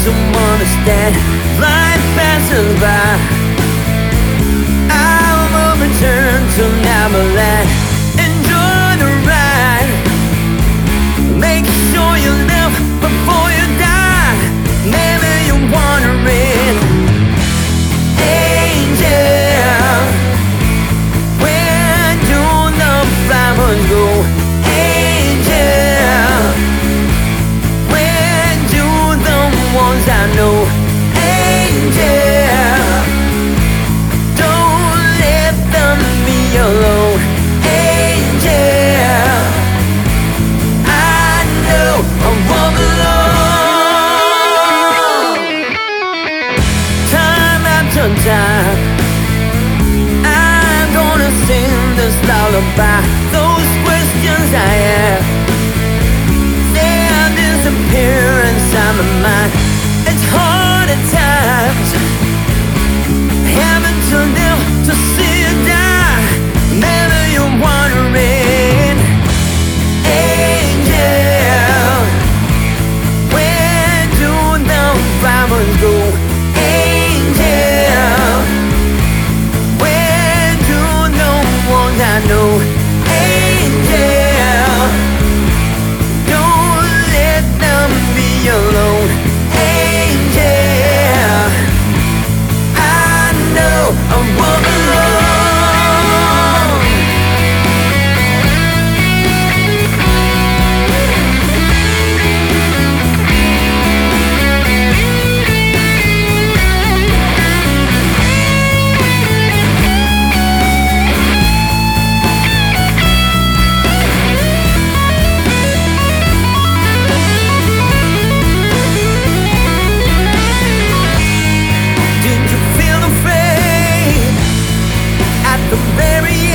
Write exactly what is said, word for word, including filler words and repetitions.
someone to stand. Life passes by. I will return to Neverland. Enjoy the ride. Make sure you live before you die. Maybe you're wondering, angel, where do the flowers go? Angel, where do the ones I know? Angel, don't let them be alone. Angel, I know I won't belong. Time after time, I'm gonna sing this lullaby. Those questions I have, they'll disappear inside my mind. It's hard at times, having to live to see you die. Maybe you're wondering, angel, where do the flowers go? Angel, where do the ones I know? Angel, don't let them be alone. Angel, I know I won't belong. Did you feel afraid at the very